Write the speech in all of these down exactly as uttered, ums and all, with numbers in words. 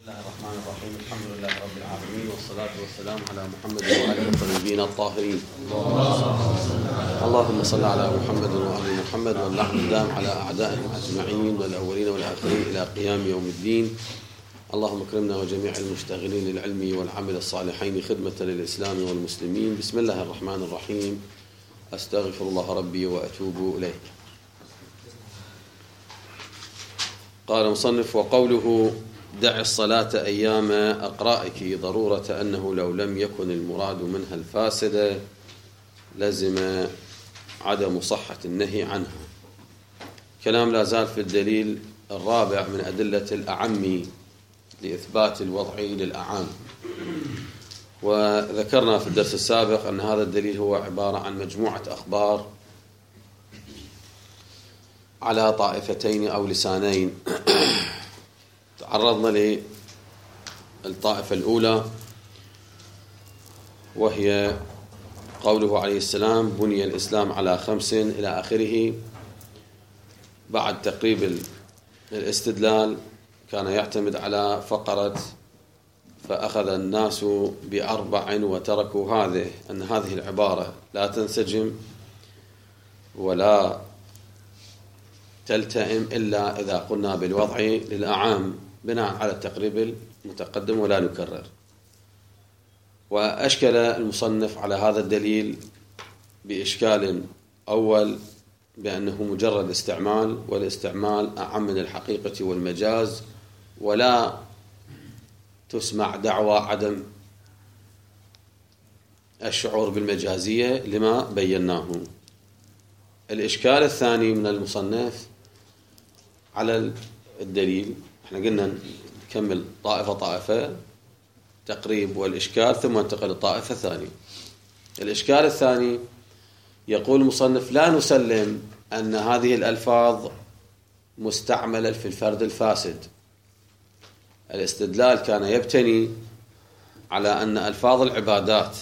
بسم الله الرحمن الرحيم. الحمد لله رب العالمين، والصلاة والسلام على محمد وعلى الطيبين الطاهرين. اللهم صل على محمد وآل محمد، واللعن الدام على أعدائهم أجمعين والأولين والآخرين إلى قيام يوم الدين. اللهم اكرمنا وجميع المشتغلين للعلم والعمل الصالحين خدمة للإسلام والمسلمين. بسم الله الرحمن الرحيم. أستغفر الله ربي وأتوب إليه. قال مصنف: وقوله دع الصلاة أيام أقرائك ضرورة أنه لو لم يكن المراد منها الفاسدة لزم عدم صحة النهي عنها. كلام لا زال في الدليل الرابع من أدلة الأعم لإثبات الوضع للأعام. وذكرنا في الدرس السابق أن هذا الدليل هو عبارة عن مجموعة أخبار على طائفتين أو لسانين. تعرضنا للطائفة الأولى، وهي قوله عليه السلام: بني الإسلام على خمس إلى آخره. بعد تقريب الاستدلال كان يعتمد على فقرة فأخذ الناس بأربع وتركوا هذه، أن هذه العبارة لا تنسجم ولا تلتئم إلا إذا قلنا بالوضع للأعام بناء على التقريب المتقدم ولا نكرر. وأشكل المصنف على هذا الدليل بإشكال أول، بأنه مجرد استعمال، والاستعمال أعم من الحقيقة والمجاز، ولا تسمع دعوى عدم الشعور بالمجازية لما بيناه. الإشكال الثاني من المصنف على الدليل، احنا قلنا نكمل طائفة طائفة تقريب والإشكال، ثم انتقل للطائفة الثانية. الإشكال الثاني يقول المصنف: لا نسلم أن هذه الألفاظ مستعملة في الفرد الفاسد. الاستدلال كان يبتني على أن ألفاظ العبادات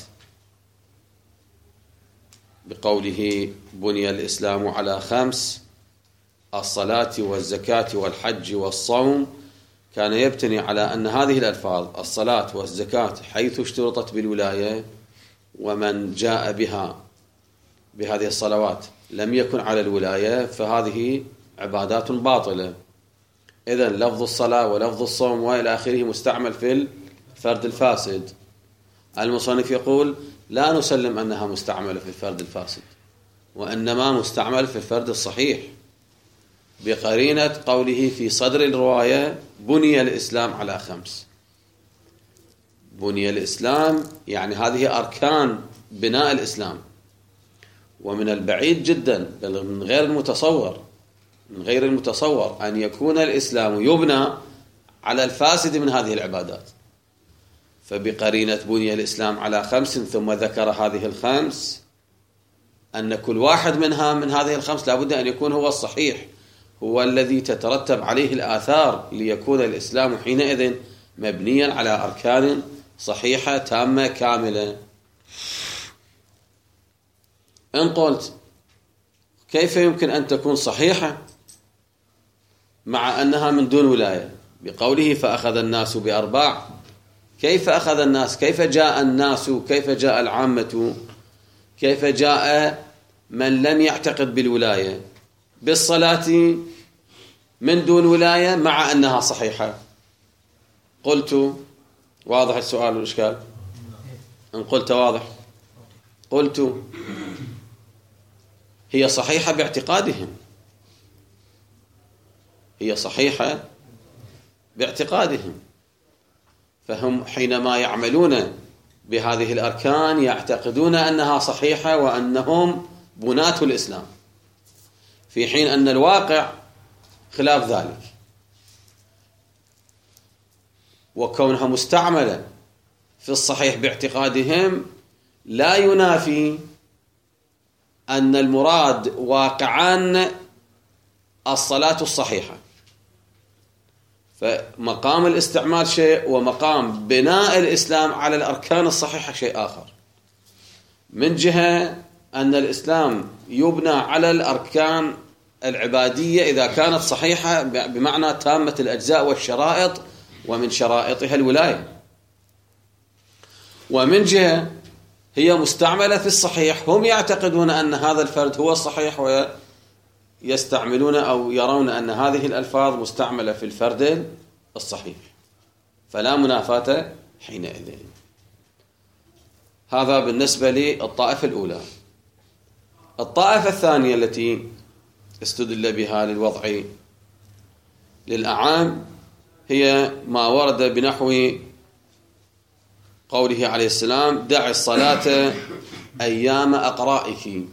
بقوله بني الإسلام على خمس، الصلاة والزكاة والحج والصوم، كان يبتني على أن هذه الألفاظ الصلاة والزكاة حيث اشترطت بالولاية ومن جاء بها بهذه الصلوات لم يكن على الولاية فهذه عبادات باطلة. إذن لفظ الصلاة ولفظ الصوم وإلى آخره مستعمل في الفرد الفاسد. المصنف يقول: لا نسلم أنها مستعملة في الفرد الفاسد، وإنما مستعمل في الفرد الصحيح، بقرينة قوله في صدر الرواية: بني الإسلام على خمس. بني الإسلام يعني هذه أركان بناء الإسلام، ومن البعيد جدا بل من غير المتصور من غير المتصور أن يكون الإسلام يبنى على الفاسد من هذه العبادات. فبقرينة بني الإسلام على خمس ثم ذكر هذه الخمس، أن كل واحد منها من هذه الخمس لابد أن يكون هو الصحيح، هو الذي تترتب عليه الآثار، ليكون الإسلام حينئذ مبنيا على أركان صحيحة تامة كاملة. إن قلت كيف يمكن أن تكون صحيحة مع أنها من دون ولاية؟ بقوله فأخذ الناس بأرباع. كيف أخذ الناس؟ كيف جاء الناس؟ كيف جاء العامة؟ كيف جاء من لم يعتقد بالولاية بالصلاة من دون ولاية مع أنها صحيحة؟ قلت واضح السؤال والإشكال؟ إن قلت واضح، قلت هي صحيحة باعتقادهم، هي صحيحة باعتقادهم، فهم حينما يعملون بهذه الأركان يعتقدون أنها صحيحة وأنهم بناة الإسلام، في حين أن الواقع خلاف ذلك. وكونها مستعملة في الصحيح باعتقادهم لا ينافي أن المراد واقعا الصلاة الصحيحة. فمقام الاستعمال شيء، ومقام بناء الإسلام على الأركان الصحيحة شيء آخر. من جهة أن الإسلام يبنى على الأركان العبادية إذا كانت صحيحة بمعنى تامة الأجزاء والشرائط ومن شرائطها الولاية. ومن جهة هي مستعملة في الصحيح، هم يعتقدون أن هذا الفرد هو الصحيح ويستعملون أو يرون أن هذه الألفاظ مستعملة في الفرد الصحيح، فلا منافاة حينئذ. هذا بالنسبة للطائفة الأولى. الطائفة الثانية التي استدل بها للوضع للأعام هي ما ورد بنحو قوله عليه السلام: دع الصلاة أيام أقرائك،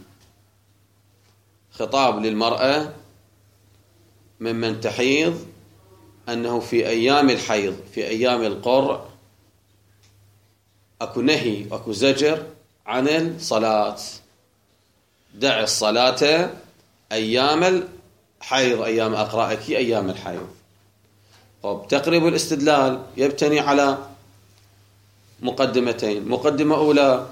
خطاب للمرأة ممن تحيض أنه في أيام الحيض، في أيام القرء، أكو نهي أكو زجر عن الصلاة. دع الصلاة أيام الحيض، أيام أقرائك أيام الحيض. طب تقريب الاستدلال يبتني على مقدمتين. مقدمة أولى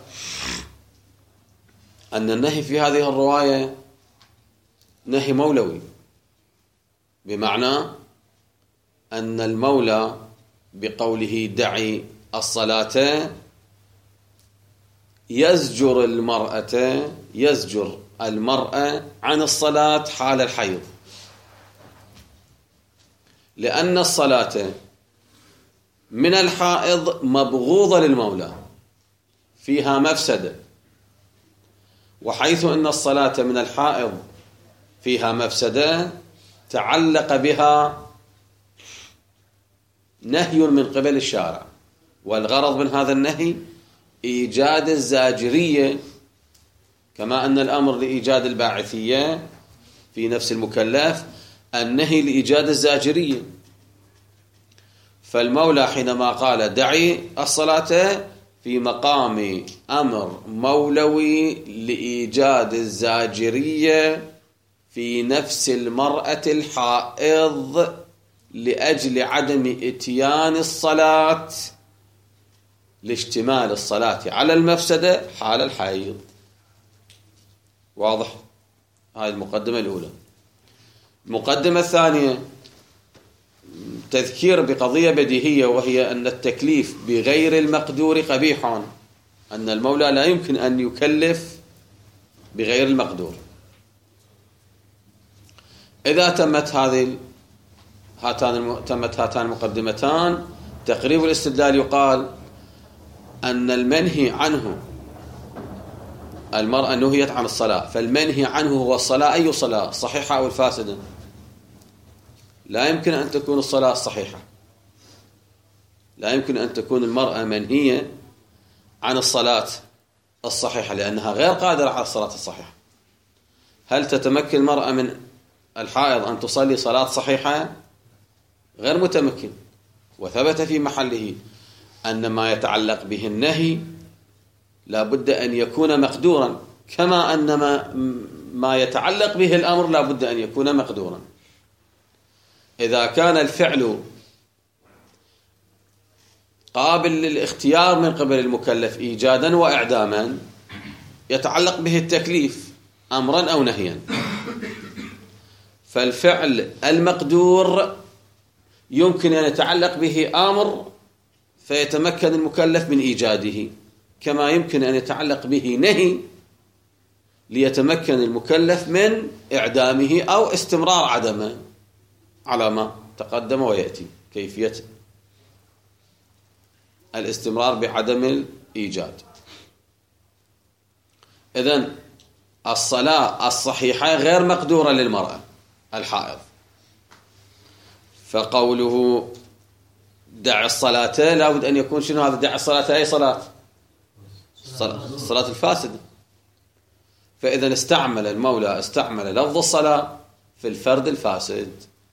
أن النهي في هذه الرواية نهي مولوي، بمعنى أن المولى بقوله دعي الصلاة يزجر المرأة يزجر المرأة عن الصلاة حال الحيض، لأن الصلاة من الحائض مبغوضة للمولى، فيها مفسدة. وحيث أن الصلاة من الحائض فيها مفسدة، تعلق بها نهي من قبل الشارع، والغرض من هذا النهي إيجاد الزاجرية، كما أن الأمر لإيجاد الباعثية في نفس المكلف، النهي لإيجاد الزاجرية. فالمولى حينما قال دعي الصلاة في مقام أمر مولوي لإيجاد الزاجرية في نفس المرأة الحائض لأجل عدم إتيان الصلاة، لاشتمال الصلاة على المفسدة حال الحيض. واضح؟ هاي المقدمة الأولى. المقدمة الثانية تذكير بقضية بديهية، وهي أن التكليف بغير المقدور قبيح، أن المولى لا يمكن أن يكلف بغير المقدور. إذا تمت هذه هاتان تمت هاتان المقدمتان، تقريب الاستدلال يقال أن المنهي عنه، المرأة نهيت عن الصلاة، فالمنهي عنه هو الصلاة. أي صلاة؟ صحيحة أو الفاسدة؟ لا يمكن أن تكون الصلاة الصحيحة، لا يمكن أن تكون المرأة منهية عن الصلاة الصحيحة، لأنها غير قادرة على الصلاة الصحيحة. هل تتمكن المرأة من الحائض أن تصلي صلاة صحيحة؟ غير متمكن. وثبت في محله أن ما يتعلق به النهي لا بد أن يكون مقدورا، كما أن ما, ما يتعلق به الأمر لا بد أن يكون مقدورا. إذا كان الفعل قابل للاختيار من قبل المكلف إيجادا وإعداما، يتعلق به التكليف أمرا أو نهيا. فالفعل المقدور يمكن أن يتعلق به أمر فيتمكن المكلف من إيجاده، كما يمكن أن يتعلق به نهي ليتمكن المكلف من إعدامه أو استمرار عدمه، على ما تقدم ويأتي كيفية الاستمرار بعدم الإيجاد. إذن الصلاة الصحيحة غير مقدورة للمرأة الحائض، فقوله دع الصلاة لا بد أن يكون شنو هذا؟ دع الصلاة أي صلاة؟ الصلاة الفاسدة. فإذا استعمل المولى استعمل لفظ الصلاة في الفرد الفاسد.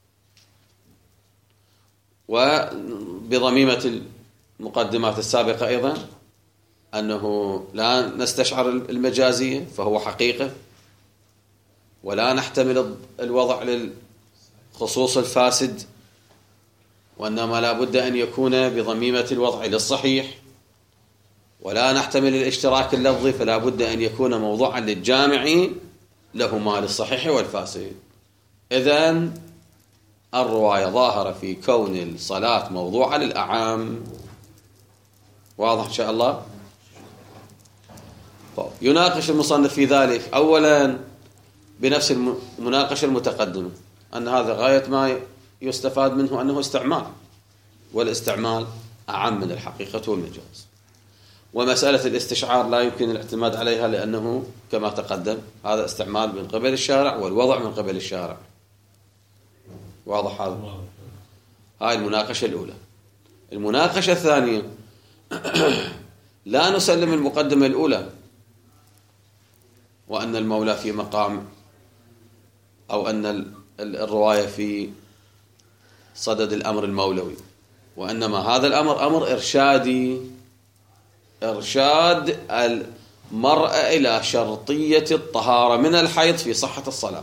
وبضميمة المقدمات السابقة أيضا أنه لا نستشعر المجازية، فهو حقيقة، ولا نحتمل الوضع للخصوص الفاسد، وإنما لا بد أن يكون بضميمة الوضع للصحيح، ولا نحتمل الاشتراك اللفظي، فلا بد أن يكون موضوعا للجامع لهما للصحيح والفاسد. إذن الرواية ظاهرة في كون الصلاة موضوعة للأعم. واضح إن شاء الله؟ يناقش المصنف في ذلك أولا بنفس المناقشة المتقدمة، أن هذا غاية ما يستفاد منه أنه استعمال، والاستعمال أعم من الحقيقة والمجاز. ومسألة الاستشعار لا يمكن الاعتماد عليها، لأنه كما تقدم هذا استعمال من قبل الشارع والوضع من قبل الشارع. واضح هذا؟ هاي المناقشة الأولى. المناقشة الثانية لا نسلم المقدمة الأولى، وأن المولى في مقام، أو أن الرواية في صدد الأمر المولوي، وإنما هذا الأمر أمر إرشادي، إرشاد المرأة إلى شرطية الطهارة من الحيض في صحة الصلاة،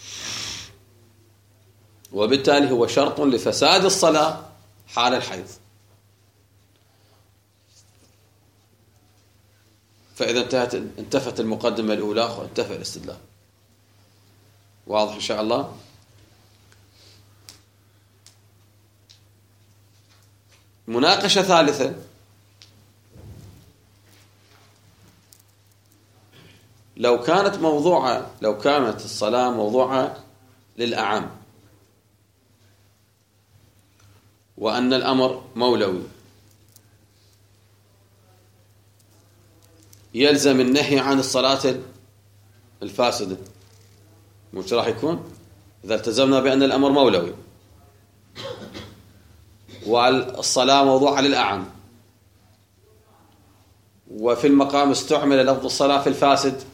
وبالتالي هو شرط لفساد الصلاة حال الحيض. فإذا انتهت انتفت المقدمة الأولى وانتفى الاستدلال. واضح إن شاء الله؟ مناقشة ثالثة، لو كانت موضوعة لو كانت الصلاة موضوعة للأعم، وأن الأمر مولوي، يلزم النهي عن الصلاة الفاسدة. مش راح يكون إذا التزمنا بأن الأمر مولوي والصلاة موضوعة للأعم، وفي المقام استعمل لفظ الصلاة في الفاسد،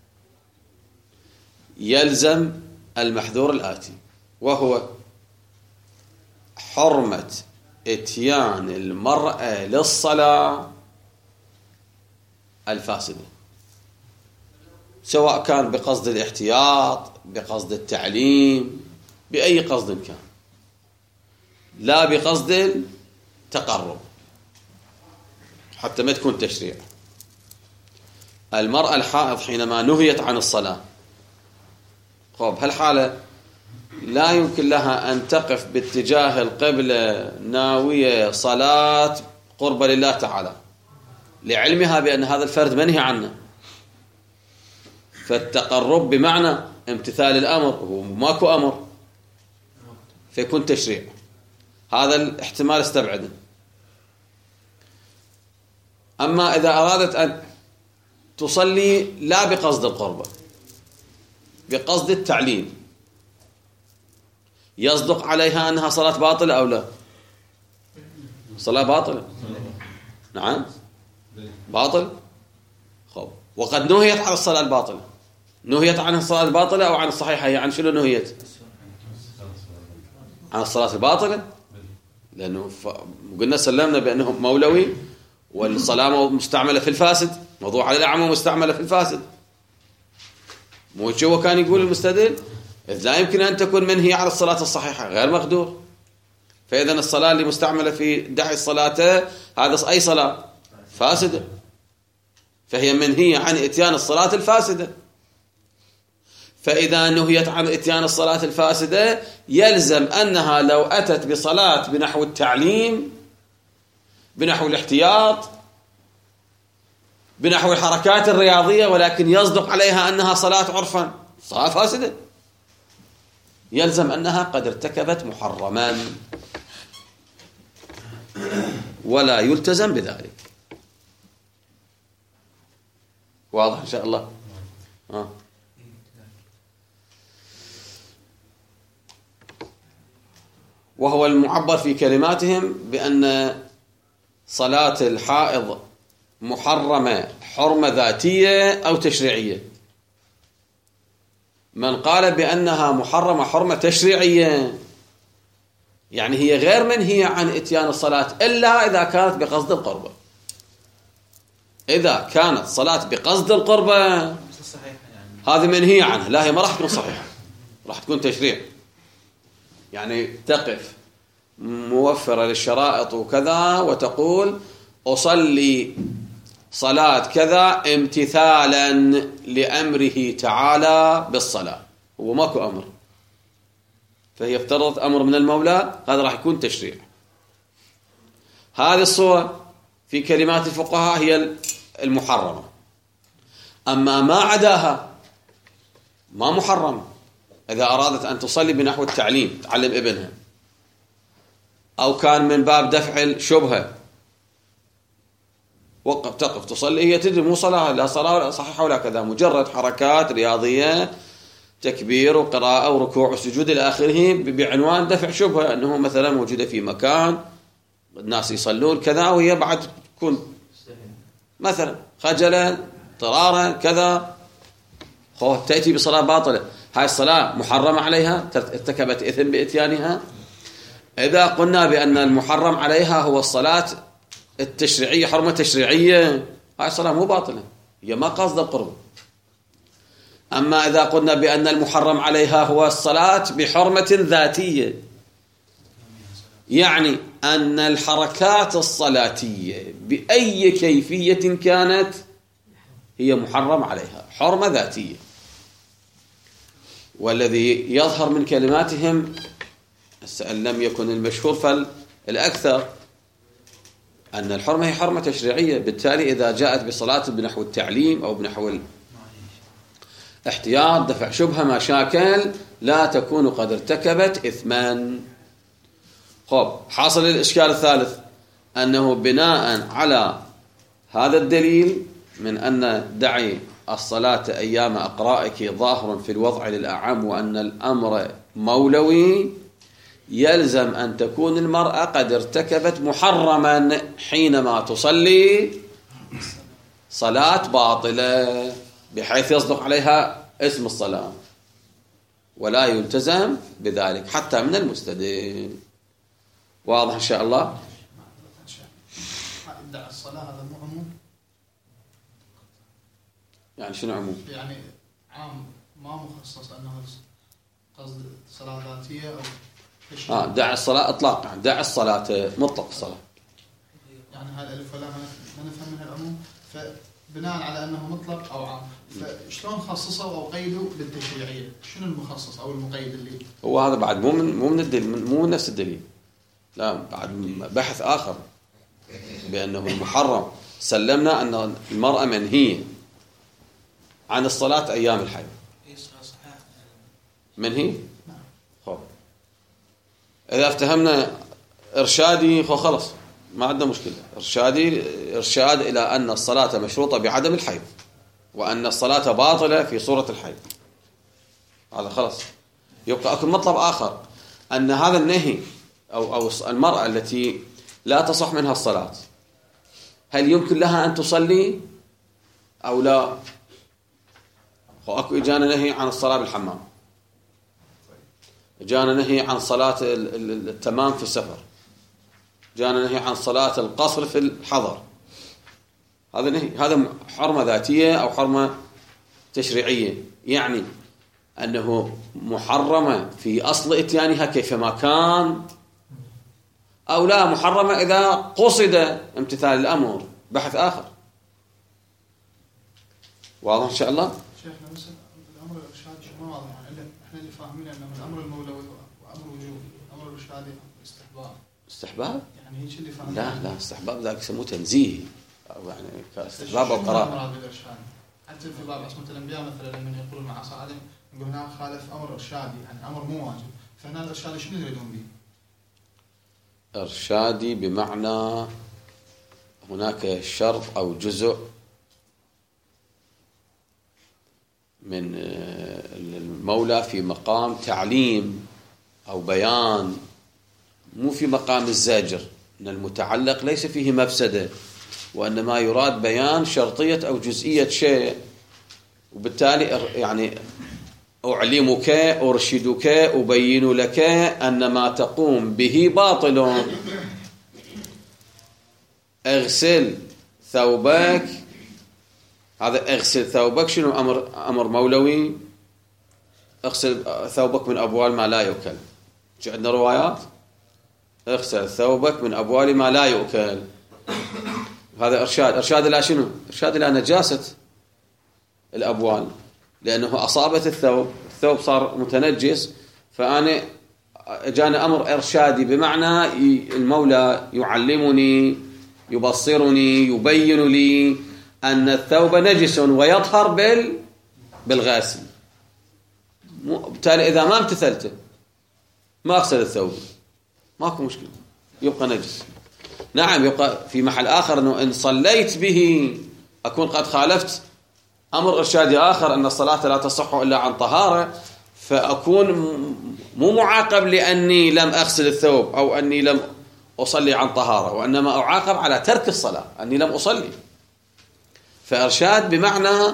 يلزم المحذور الآتي، وهو حرمة اتيان المرأة للصلاة الفاسدة، سواء كان بقصد الاحتياط، بقصد التعليم، بأي قصد كان، لا بقصد التقرب، حتى ما تكون تشريع. المرأة الحائض حينما نهيت عن الصلاة، خب هالحالة لا يمكن لها أن تقف باتجاه القبلة ناوية صلاة قربة لله تعالى، لعلمها بأن هذا الفرد منهي عنه. فالتقرب بمعنى امتثال الأمر، هو ماكو أمر فيكون تشريع، هذا الاحتمال استبعده. أما إذا أرادت أن تصلي لا بقصد القربة، بقصد التعليم، يصدق عليها أنها صلاة باطلة أو لا؟ صلاة باطلة، نعم باطل. خب وقد نهيت عن الصلاة الباطلة، نهيت عن الصلاة الباطلة أو عن الصحيحة؟ هي عن شنو نهيت؟ عن الصلاة الباطلة، لأنه ف... قلنا سلمنا بأنه مولوي، والصلاة مستعملة في الفاسد، موضوع على الأعمى مستعملة في الفاسد. مو هو كان يقول المستدل إذ لا يمكن أن تكون منهي على الصلاة الصحيحة، غير مقدور. فإذا الصلاة اللي مستعملة في داعي الصلاة هذا أي صلاة فاسدة، فهي منهية عن إتيان الصلاة الفاسدة. فإذا نهيت عن إتيان الصلاة الفاسدة، يلزم أنها لو أتت بصلاة بنحو التعليم، بنحو الاحتياط، بنحو الحركات الرياضية، ولكن يصدق عليها أنها صلاة عرفا، صلاة فاسدة، يلزم أنها قد ارتكبت محرما، ولا يلتزم بذلك. واضح إن شاء الله؟ آه. وهو المعبر في كلماتهم بأن صلاة الحائض محرمة حرمة ذاتية أو تشريعية. من قال بأنها محرمة حرمة تشريعية، يعني هي غير منهية عن إتيان الصلاة إلا إذا كانت بقصد القربة. إذا كانت صلاة بقصد القربة هذه منهية عنها، لا هي ما راح تكون صحيحة، راح تكون تشريع. يعني تقف موفرة للشرائط وكذا وتقول أصلي صلاة كذا امتثالا لأمره تعالى بالصلاة، هو ماكو أمر، فهي افترضت أمر من المولى، هذا راح يكون تشريع. هذه الصورة في كلمات الفقهاء هي المحرمة. أما ما عداها ما محرم. إذا أرادت أن تصلي بنحو التعليم، تعلم ابنها، أو كان من باب دفع الشبهة، وقف تقف تصلي، هي تدري مو صلاة، لا صلاة ولا صحيحة ولا كذا، مجرد حركات رياضية، تكبير وقراءة وركوع وسجود إلى آخره، بعنوان دفع شبهة أنه مثلا موجودة في مكان الناس يصلون كذا، وهي بعد تكون مثلا خجلا اضطرارا كذا، خوف تأتي بصلاة باطلة. هاي الصلاة محرمة عليها، ارتكبت إثم بإتيانها. إذا قلنا بأن المحرم عليها هو الصلاة التشريعية، حرمة تشريعية، هاي الصلاة مو باطلة، هي ما قصد القرب. أما إذا قلنا بأن المحرم عليها هو الصلاة بحرمة ذاتية، يعني أن الحركات الصلاتية بأي كيفية كانت هي محرم عليها، حرمة ذاتية. والذي يظهر من كلماتهم إن لم يكن المشهور فالأكثر أن الحرمة هي حرمة تشريعية، بالتالي إذا جاءت بصلاة بنحو التعليم أو بنحو الاحتياط، دفع شبهة، مشاكل، لا تكون قد ارتكبت إثما. خب، حاصل الإشكال الثالث أنه بناء على هذا الدليل من أن دعي الصلاة أيام أقرائك ظاهر في الوضع للأعم وأن الأمر مولوي، يلزم أن تكون المرأة قد ارتكبت محرما حينما تصلي صلاة باطلة بحيث يصدق عليها اسم الصلاة، ولا يلتزم بذلك حتى من المستدل. واضح إن شاء الله؟ دع الصلاة هذا مو عموم؟ يعني شنو عموم؟ يعني عام ما مخصص أنه قصد صلاة ذاتية أو آه دع الصلاة إطلاق، يعني دع الصلاة مطلق الصلاة، يعني هذا الألف ولا ما نفهم منها العموم، فبناء على أنه مطلق أو عام، فشلون خصصوا أو قيدوا بالتشريعية؟ شنو المخصص أو المقيد اللي هو هذا بعد مو من مو من الدليل، مو من نفس الدليل، لا بعد بحث آخر بأنه المحرم. سلمنا أن المرأة منهية عن الصلاة أيام الحيض، منهي. خب إذا افتهمنا إرشادي خو خلص ما عندنا مشكلة، إرشادي إرشاد إلى أن الصلاة مشروطة بعدم الحيض، وأن الصلاة باطلة في صورة الحيض، هذا خلص. يبقى أكو مطلب آخر أن هذا النهي أو أو المرأة التي لا تصح منها الصلاة، هل يمكن لها أن تصلي أو لا؟ وأكو إجانا نهي عن الصلاة بالحمام، إجانا نهي عن صلاة التمام في السفر، جانا نهي عن صلاة القصر في الحضر. هذا نهي، هذا حرمة ذاتية أو حرمة تشريعية، يعني أنه محرمة في أصل إتيانها كيفما كان، أو لا محرمة إذا قصد امتثال الأمر، بحث آخر. واضح إن شاء الله؟ شيخنا مثلا الأمر الإرشادي ما واضح، يعني إحنا اللي فاهمين أنه الأمر المولوي وأمر وجوبي، الأمر الإرشادي استحباب. استحباب؟ يعني هيك اللي فاهمين. لا لا استحباب ذاك يسموه تنزيه، أو يعني كاستحباب أو قراءة. حتى في باب عصمة الأنبياء مثلا لما يقولون مع صادم يقول هناك خالف أمر إرشادي، يعني أمر مو واجب، فهنا الإرشادي شنو يريدون به؟ إرشادي بمعنى هناك شرط أو جزء من المولى في مقام تعليم أو بيان، مو في مقام الزاجر، أن المتعلق ليس فيه مفسدة، وإنما يراد بيان شرطية أو جزئية شيء، وبالتالي يعني أعلمك أرشدك أبين لك أن ما تقوم به باطل. اغسل ثوبك، هذا اغسل ثوبك شنو أمر أمر مولوي؟ اغسل ثوبك من أبوال ما لا يؤكل. عندنا روايات اغسل ثوبك من أبوال ما لا يؤكل، هذا إرشاد. إرشاد إلى شنو؟ إرشاد إلى نجاسة الأبوال، لأنه أصابت الثوب، الثوب صار متنجس، فأنا جانا أمر إرشادي بمعنى المولى يعلمني يبصرني يبين لي أن الثوب نجس ويطهر بال بالغاسل. بالتالي إذا ما امتثلته ما أغسل الثوب ماكو مشكلة يبقى نجس. نعم يبقى في محل آخر أنه إن صليت به أكون قد خالفت أمر إرشادي آخر أن الصلاة لا تصح إلا عن طهارة، فأكون مو معاقب لأني لم أغسل الثوب أو أني لم أصلي عن طهارة، وإنما أعاقب على ترك الصلاة أني لم أصلي. فإرشاد بمعنى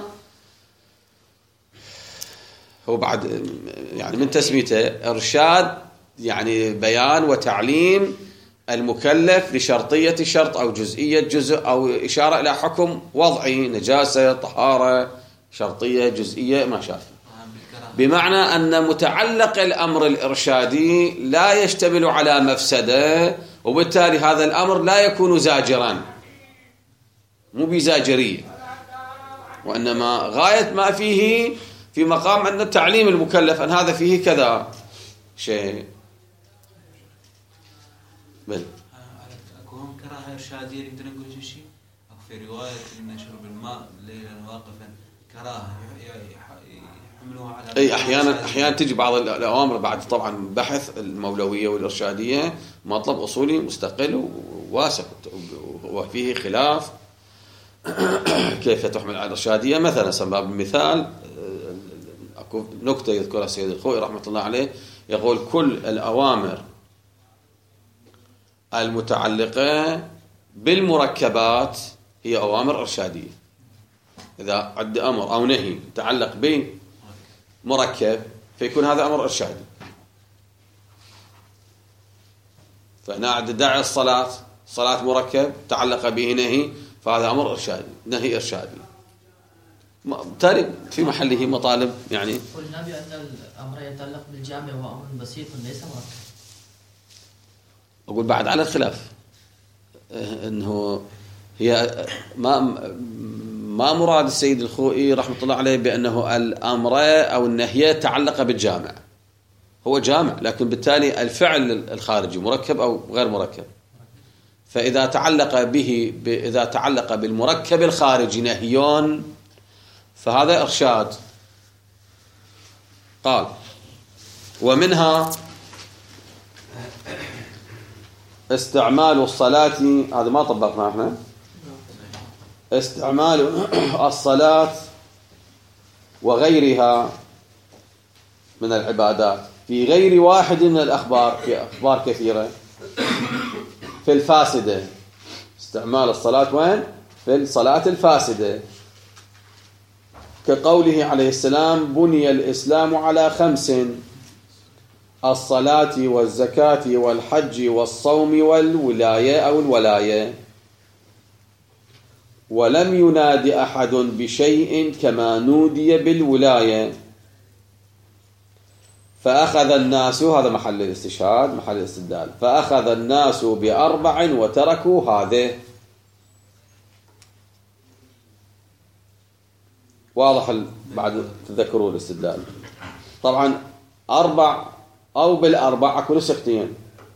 هو بعد يعني من تسميته إرشاد يعني بيان وتعليم المكلف لشرطية شرط أو جزئية جزء أو إشارة إلى حكم وضعي، نجاسة طهارة شرطية جزئية ما شافه. بمعنى أن متعلق الأمر الإرشادي لا يشتمل على مفسدة، وبالتالي هذا الأمر لا يكون زاجرا مو بزاجرية، وإنما غاية ما فيه في مقام أن تعليم المكلف أن هذا فيه كذا شيء. بل أكون كراهة إرشادية نقدر نقول شيء أو في رواية أن شرب الماء ليلا واقفا كراهة يحملوها على أي أحيانا أحيانا تجي بعض الأوامر بعد طبعا بحث المولوية والإرشادية مطلب أصولي مستقل وواسع وفيه خلاف كيف تحمل على الإرشادية. مثلا سبب المثال أكو نكتة يذكرها السيد الخوئي رحمة الله عليه، يقول كل الأوامر المتعلقة بالمركبات هي أوامر إرشادية. إذا عد أمر أو نهي يتعلق بمركب فيكون هذا أمر إرشادي. فهنا عد داعي الصلاة صلاة مركب تعلق به نهي فهذا أمر إرشادي نهي إرشادي. بالتالي في محله مطالب يعني. قلنا بأن الأمر يتعلق بالجامع هو أمر بسيط ليس مركب. أقول بعد على الخلاف أنه هي ما ما مراد السيد الخوئي رحمة الله عليه بأنه الأمر أو النهي تعلق بالجامع، هو جامع لكن بالتالي الفعل الخارجي مركب أو غير مركب. فإذا تعلق به إذا تعلق بالمركب الخارجي نهيون فهذا إرشاد. قال ومنها استعمال الصلاة، هذا ما طبقنا احنا، استعمال الصلاة وغيرها من العبادات في غير واحد من الأخبار، في أخبار كثيرة في الفاسدة. استعمال الصلاة وين؟ في الصلاة الفاسدة، كقوله عليه السلام بني الإسلام على خمس: الصلاة والزكاة والحج والصوم والولاية أو الولاية، ولم يناد أحد بشيء كما نودي بالولاية، فأخذ الناس، هذا محل الاستشهاد محل الاستدلال، فأخذ الناس بأربع وتركوا هذه. واضح بعد تذكروا الاستدلال. طبعا أربع أو بالأربع أكو نسختين،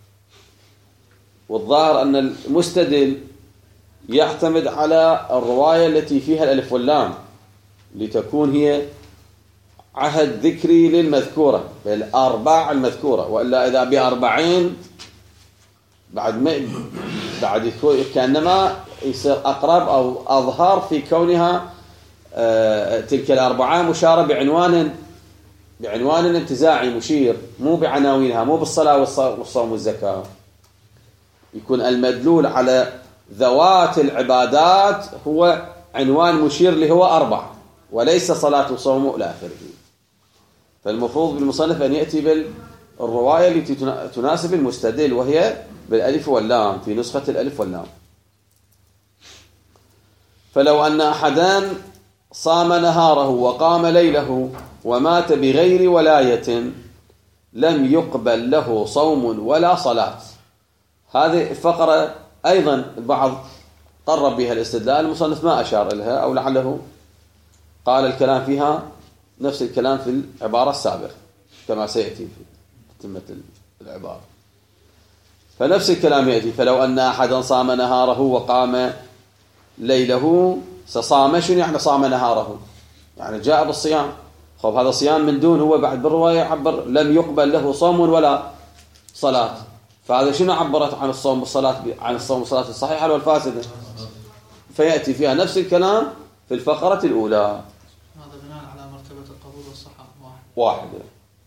والظاهر أن المستدل يعتمد على الرواية التي فيها الألف واللام لتكون هي عهد ذكري للمذكورة بالأربع المذكورة، وإلا إذا بأربعين بعد ما بعد كأنما يصير أقرب أو أظهر في كونها آه تلك الأربعة مشارة بعنوان بعنوان انتزاعي مشير، مو بعناوينها، مو بالصلاة والصوم والزكاة. يكون المدلول على ذوات العبادات هو عنوان مشير اللي هو أربع، وليس صلاة وصوم إلى آخره. فالمفروض بالمصنف أن يأتي بالرواية التي تناسب المستدل، وهي بالألف واللام في نسخة الألف واللام. فلو أن أحدان صام نهاره وقام ليله ومات بغير ولاية لم يقبل له صوم ولا صلاة. هذه الفقرة أيضا البعض قرب بها الاستدلال، المصنف ما أشار إليها أو لعله قال الكلام فيها نفس الكلام في العبارة السابقة كما سيأتي في تتمة العبارة. فنفس الكلام يأتي: فلو أن أحدا صام نهاره وقام ليله سصام. شنو يعني صام نهاره؟ يعني جاء بالصيام. خب هذا صيام من دون، هو بعد بالرواية عبر لم يقبل له صوم ولا صلاة. فهذا شنو عبرت عن الصوم والصلاة، عن الصوم والصلاة الصحيحة والفاسدة؟ فيأتي فيها نفس الكلام في الفقرة الأولى. هذا بناء على مرتبة القبول والصحة واحد. واحدة.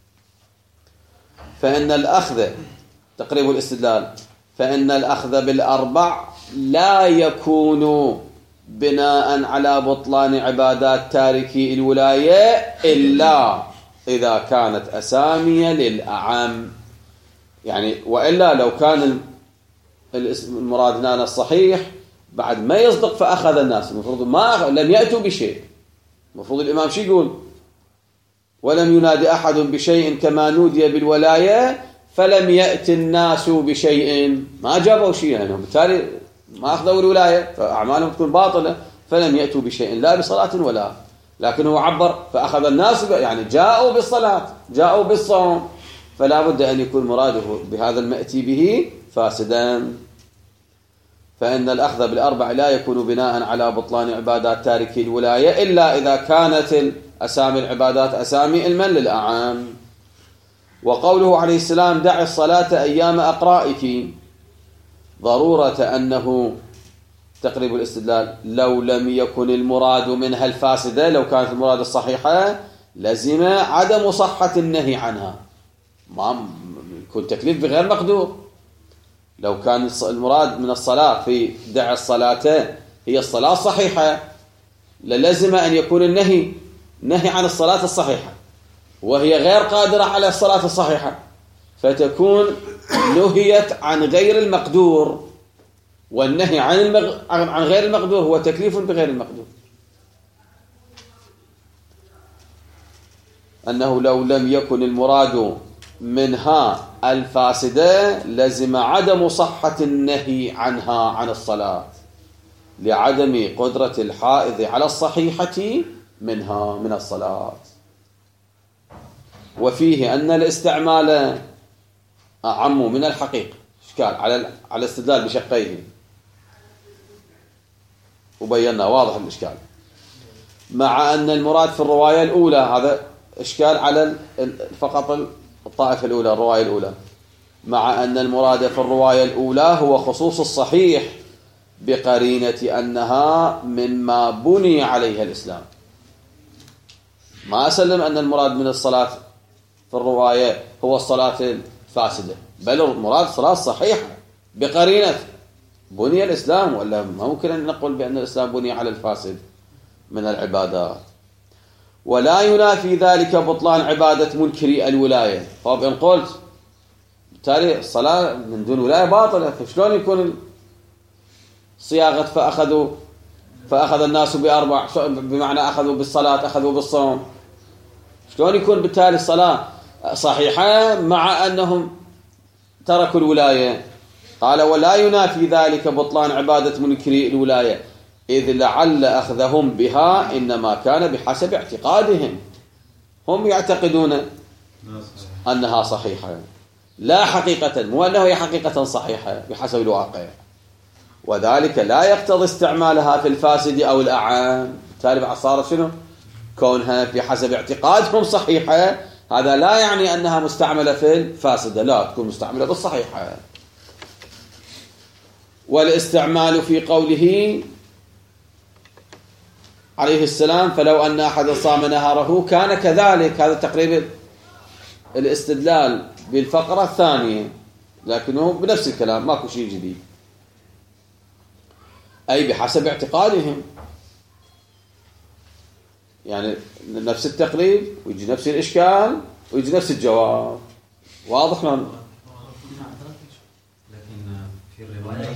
فإن الأخذ تقريب الاستدلال فإن الأخذ بالأربع لا يكون بناء على بطلان عبادات تاركي الولاية إلا إذا كانت أسامي للأعم. يعني وإلا لو كان المراد هنا الصحيح بعد ما يصدق فأخذ الناس، المفروض ما لم يأتوا بشيء. المفروض الإمام شو يقول؟ ولم ينادي أحد بشيء كما نودي بالولاية فلم يأتي الناس بشيء. ما جابوا شيء يعني، بالتالي ما أخذوا الولاية، فأعمالهم تكون باطلة. فلم يأتوا بشيء لا بصلاة ولا، لكنه عبر فأخذ الناس يعني جاءوا بالصلاة جاءوا بالصوم، فلا بد أن يكون مراده بهذا المأتي به فاسدا. فإن الأخذ بالأربع لا يكون بناء على بطلان عبادات تاركي الولاية إلا إذا كانت أسامي العبادات أسامي علما للأعام. وقوله عليه السلام: دع الصلاة أيام أقرائك، ضرورة أنه تقريب الاستدلال لو لم يكن المراد منها الفاسدة، لو كانت المراد الصحيحة لزم عدم صحة النهي عنها. ما يكون تكليف بغير مقدور. لو كان المراد من الصلاة في دع الصلاة هي الصلاة الصحيحة للزم أن يكون النهي نهي عن الصلاة الصحيحة، وهي غير قادرة على الصلاة الصحيحة، فتكون نهيت عن غير المقدور. والنهي عن المغ... عن غير المقدور هو تكليف بغير المقدور. أنه لو لم يكن المراد منها الفاسدة لزم عدم صحة النهي عنها عن الصلاة لعدم قدرة الحائض على الصحيحة منها من الصلاة. وفيه أن الاستعمال أعم من الحقيقة. إشكال على على الاستدلال بشقيه، وبينا واضح الإشكال. مع أن المراد في الرواية الأولى، هذا إشكال على فقط الطائفة الأولى الرواية الأولى، مع أن المراد في الرواية الأولى هو خصوص الصحيح بقرينة أنها مما بني عليها الإسلام. ما أسلم أن المراد من الصلاة في الرواية هو الصلاة الفاسدة، بل المراد صلاة صحيحة بقرينة بني الإسلام. ولا ممكن أن نقول بأن الإسلام بني على الفاسد من العبادات. ولا ينافي ذلك بطلان عبادة منكري الولاية. طب إن قلت بالتالي الصلاة من دون ولاية باطلة، فشلون يكون صياغة فأخذوا فأخذ الناس بأربع، بمعنى أخذوا بالصلاة أخذوا بالصوم، شلون يكون بالتالي الصلاة صحيحة مع أنهم تركوا الولاية؟ قال: ولا ينافي ذلك بطلان عبادة منكري الولاية، إذ لعل أخذهم بها إنما كان بحسب اعتقادهم. هم يعتقدون أنها صحيحة لا حقيقة، مو أنه هي حقيقة صحيحة بحسب الواقع، وذلك لا يقتضي استعمالها في الفاسد أو الأعام. بالتالي بعد صارت شنو؟ كونها في حسب اعتقادهم صحيحة، هذا لا يعني أنها مستعملة في الفاسدة، لا، تكون مستعملة بالصحيحة. والاستعمال في قوله عليه السلام: فلو أن أحد صام نهاره كان كذلك، هذا تقريبا الاستدلال بالفقرة الثانية، لكنه بنفس الكلام ماكو شيء جديد، أي بحسب اعتقادهم. يعني نفس التقريب ويجي نفس الإشكال ويجي نفس الجواب. واضح لنا؟ لكن في الرواية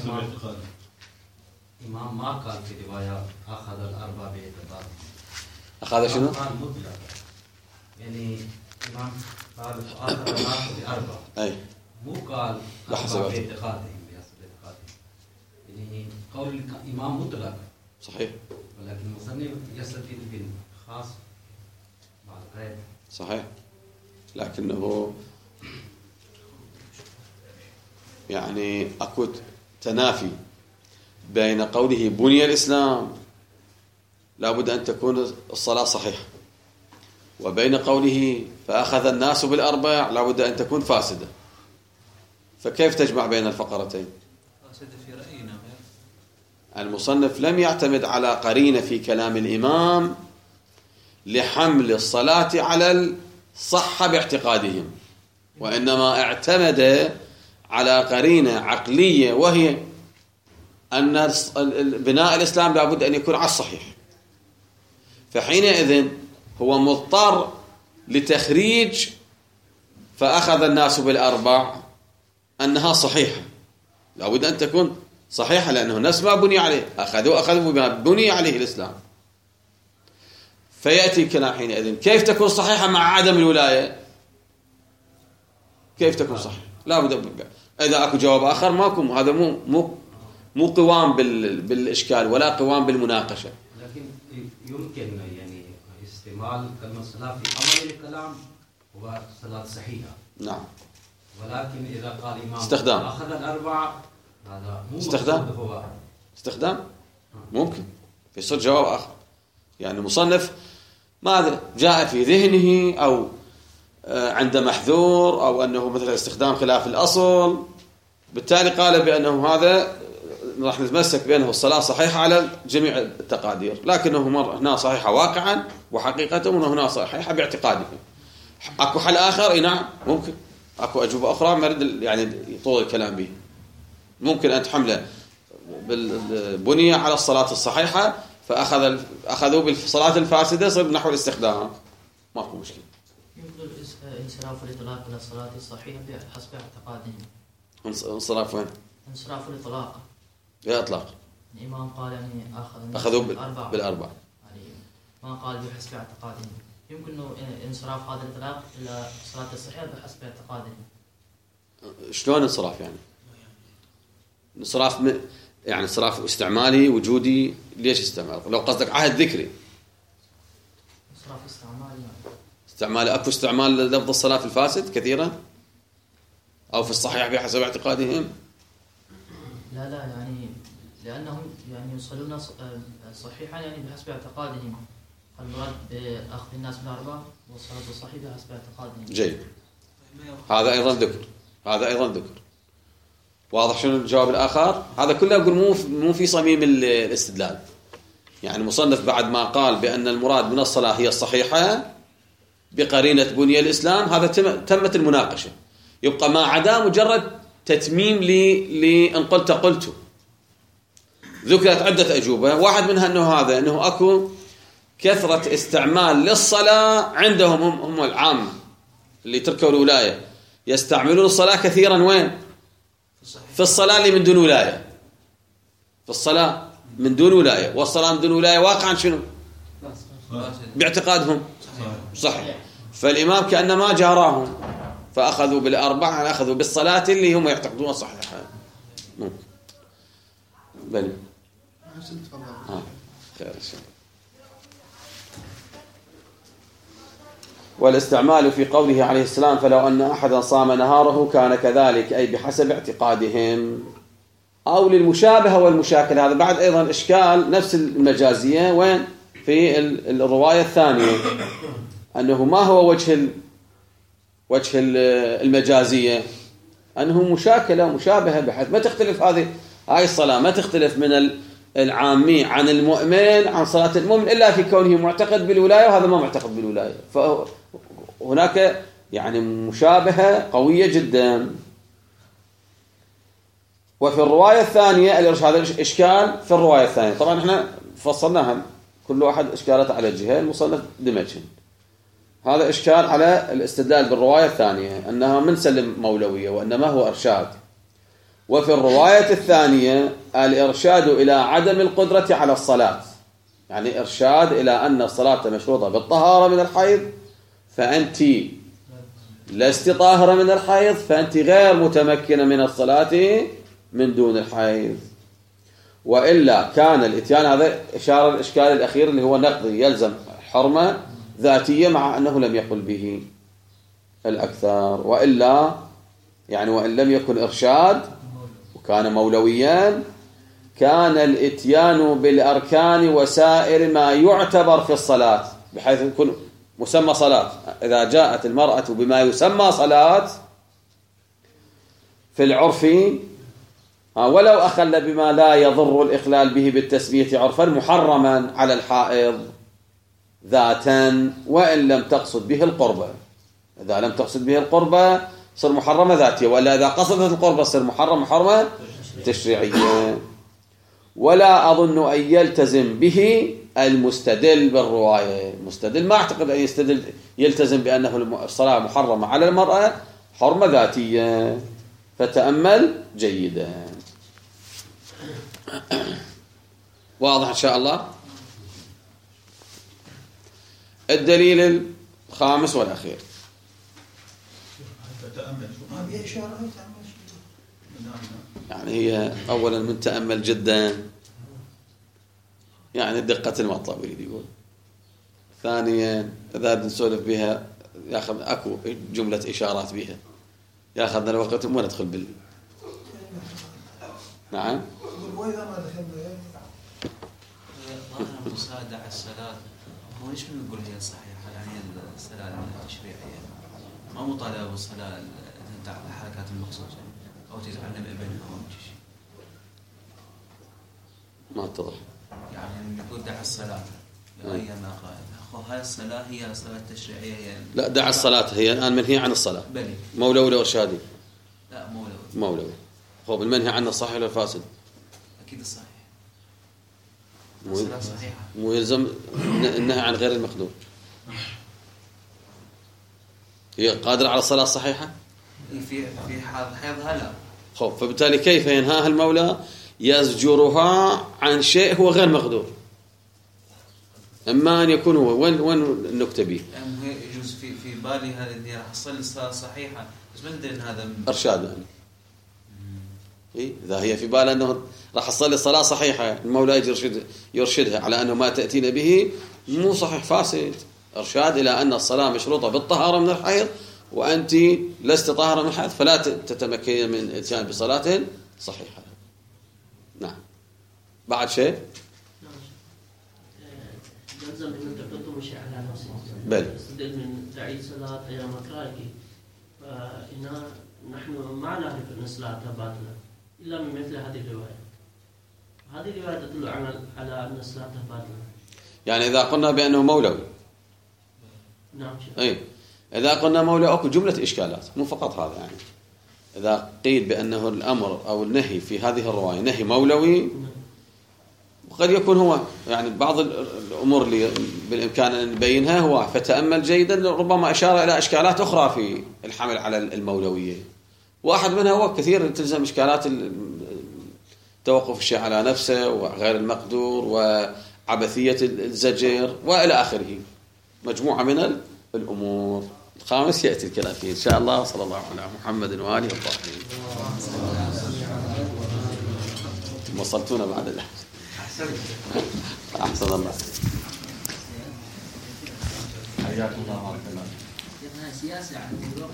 إمام ما قال في رواية أخذ الأربع باعتبار. أخذ شنو؟ قال مطلق، يعني إمام قال أخذ الناس بأربع، أي مو قال بحسب أربع باعتقادهم بحسب اعتقادهم. يعني قول الإمام مطلق صحيح، ولكن المصنف يستفيد بالخاص مع الغير. صحيح، لكنه يعني أكو تنافي بين قوله بني الإسلام لابد أن تكون الصلاة صحيحة، وبين قوله فأخذ الناس بالأربع لابد أن تكون فاسدة. فكيف تجمع بين الفقرتين؟ فاسدة في رأينا. المصنف لم يعتمد على قرينة في كلام الإمام لحمل الصلاة على الصحة باعتقادهم، وإنما اعتمد على قرينة عقلية، وهي أن بناء الإسلام لابد أن يكون على الصحيح. فحينئذ هو مضطر لتخريج فأخذ الناس بالأربع أنها صحيحة، لابد أن تكون صحيحة، لأنه نفس ما بني عليه، أخذوا أخذوا بما بني عليه الإسلام. فيأتي الكلام حينئذ كيف تكون صحيحة مع عدم الولاية؟ كيف تكون صحيحة؟ لابد. إذا أكو جواب آخر ماكو، هذا مو مو مو قوام بالإشكال ولا قوام بالمناقشة. لكن يمكن يعني استعمال كلمة صلاة في أول الكلام هو صلاة صحيحة. نعم. ولكن إذا قال إمام استخدام أخذ الأربع هذا مو استخدام هو استخدام ممكن يصير جواب آخر. يعني المصنف ماذا جاء في ذهنه، أو عند محذور، أو أنه مثلا استخدام خلاف الأصل، بالتالي قال بأنه هذا راح نتمسك بأنه الصلاة صحيحة على جميع التقادير، لكنه مرة هنا صحيحة واقعا وحقيقة، وهنا صحيحة باعتقادهم. أكو حل آخر؟ نعم ممكن، أكو أجوبة أخرى ما أريد يعني يطول الكلام به. ممكن أن تحمله بالبنية على الصلاة الصحيحة فأخذ أخذوا بالصلاة الفاسدة صار نحو الاستخدام، ماكو مشكلة. يمكن انصراف الإطلاق إلى الصلاة الصحيحة بحسب اعتقادهم. انصراف وين؟ انصراف الإطلاق. يا إطلاق. الإمام قال يعني أخذ أخذوا بالأربع. بالأربع. يعني ما قال بحسب اعتقادهم. يمكن إنه انصراف هذا الإطلاق إلى الصلاة الصحيحة بحسب اعتقادهم. شلون انصراف يعني؟ انصراف م... يعني انصراف استعمالي وجودي. ليش استعمال؟ لو قصدك عهد ذكري. انصراف استعمالي يعني. استعمالي أكو استعمال لفظ الصلاة الفاسد كثيرا أو في الصحيح بحسب اعتقادهم؟ لا لا يعني لأنهم يعني يصلون صحيحا يعني بحسب اعتقادهم. المراد بأخذ الناس بالأربع والصلاة الصحيحة بحسب اعتقادهم. جيد. هذا أيضا ذكر. هذا أيضا ذكر. واضح شنو الجواب الآخر؟ هذا كله أقول مو مو في صميم الاستدلال. يعني المصنف بعد ما قال بأن المراد من الصلاة هي الصحيحة بقرينة بني الإسلام، هذا تمت المناقشة. يبقى ما عدا مجرد تتميم لي لأن قلت قلت. ذكرت عدة أجوبة، واحد منها أنه هذا أنه أكو كثرة استعمال للصلاة عندهم هم, هم العامة اللي تركوا الولاية، يستعملون الصلاة كثيرا وين؟ في الصلاة اللي من دون ولاية. في الصلاة من دون ولاية، والصلاة من دون ولاية واقعا شنو؟ باعتقادهم صحيح. فالإمام كأنما جاراهم فأخذوا بالأربعة، أخذوا بالصلاة اللي هم يعتقدون صحيحة. ممكن بل آه. خير شيء. والاستعمال في قوله عليه السلام فلو أن أحدا صام نهاره كان كذلك، أي بحسب اعتقادهم، أو للمشابهة والمشاكلة. هذا بعد أيضا إشكال نفس المجازية وين؟ في الرواية الثانية، أنه ما هو وجه وجه المجازية؟ أنه مشاكلة مشابهة، بحيث ما تختلف هذه هاي الصلاة ما تختلف من العامي عن المؤمن عن صلاة المؤمن إلا في كونه معتقد بالولاية وهذا ما معتقد بالولاية. فهناك يعني مشابهة قوية جدا. وفي الرواية الثانية هذا الإشكال في الرواية الثانية، طبعا احنا فصلناها كل واحد إشكالته على الجهة، المصنف دمجهن. هذا إشكال على الاستدلال بالرواية الثانية أنها من سلم مولوية وإنما هو إرشاد. وفي الرواية الثانية الإرشاد إلى عدم القدرة على الصلاة، يعني إرشاد إلى أن الصلاة مشروطة بالطهارة من الحيض، فأنت لست طاهرة من الحيض فأنت غير متمكنة من الصلاة من دون الحيض. وإلا كان الإتيان، هذا إشارة الإشكال الأخير اللي هو نقضي يلزم حرمة ذاتية، مع أنه لم يقل به الأكثر. وإلا يعني وإن لم يكن إرشاد وكان مولويا، كان الإتيان بالأركان وسائر ما يعتبر في الصلاة بحيث يكون مسمى صلاة. إذا جاءت المرأة بما يسمى صلاة في العرف ولو أخل بما لا يضر الإخلال به بالتسمية عرفا محرما على الحائض ذاتا وإن لم تقصد به القربة. إذا لم تقصد به القربة صار محرمة ذاتية، وإلا إذا قصدت القربة صار محرم محرمة تشريعية. ولا أظن أن يلتزم به المستدل بالرواية. المستدل ما أعتقد أن يستدل يلتزم بأنه الصلاة محرمة على المرأة حرمة ذاتية، فتأمل جيدا. واضح إن شاء الله. الدليل الخامس والأخير يعني هي أولا من تأمل جدا، يعني دقة المطلب يريد يقول. ثانيا إذا نسولف بها ياخذ أكو جملة إشارات بها ياخذنا الوقت وما ندخل بال نعم. وإذا ما دخلنا ظاهر المساعدة على الصلاة هو ليش بنقول هي صحيحة؟ يعني الصلاة التشريعية ما مطالبة بالصلاة تنتع الحركات المخصوصة أو تتعلم ابنها أو شيء. ما اتضح. يعني نقول دع الصلاة لأي ما قال أخو هاي الصلاة هي الصلاة التشريعية هي. لا دع الصلاة هي الآن منهي عن الصلاة. بلي. مولوي ولا إرشادي؟ لا مولوي. مولوي. هو المنهي عنه الصحيح ولا الفاسد؟ أكيد الصحيح. مو الصلاة صحيحة. مو يلزم النهي عن غير المقدور. هي قادرة على الصلاة الصحيحة؟ في في حيضها لا. خب فبالتالي كيف ينهاها المولى؟ يزجرها عن شيء هو غير مقدور. اما ان يكون هو وين وين النكته به؟ يعني يجوز في في بالي هذا اني راح اصلي الصلاه صحيحه بس ما ادري ان هذا ارشاد يعني. إيه؟ اذا هي في بالها انه راح اصلي الصلاه صحيحه المولى يرشد يرشدها على انه ما تاتين به مو صحيح فاسد. ارشاد الى ان الصلاه مشروطه بالطهاره من الحيض وانت لست طاهره من الحيض فلا تتمكنين من الاتيان بصلاه صحيحه. نعم. بعد شيء؟ يلزم ان انت تنطب شيء على نفسك. بل تستدل من تعيد صلاه ايام مكراهك فإن نحن ما نعرف ان صلاتها باطله الا من مثل هذه الروايه. هذه الروايه تدل على على ان صلاتها باطله. يعني اذا قلنا بانه مولوي. نعم. اي اذا قلنا مولوي اكو جمله اشكالات مو فقط هذا يعني. اذا قيل بانه الامر او النهي في هذه الروايه نهي مولوي وقد يكون هو يعني بعض الأمور اللي بالإمكان أن نبينها هو فتأمل جيدا ربما إشارة إلى إشكالات أخرى في الحمل على المولوية. واحد منها هو كثير تلزم إشكالات توقف الشيء على نفسه وغير المقدور وعبثية الزجر وإلى آخره. مجموعة من الأمور. الخامس يأتي الكلام فيه إن شاء الله. صلى الله على محمد وآله الطاهرين. وصلتونا بعد الله. أحسن الله. حياكم الله.